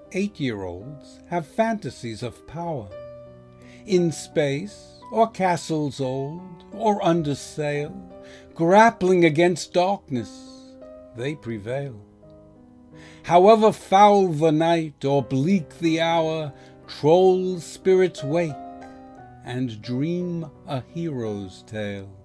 8-year-olds have fantasies of power. In space, or castles old, or under sail, grappling against darkness, they prevail. However foul the night or bleak the hour, Troll spirits wake and dream a hero's tale.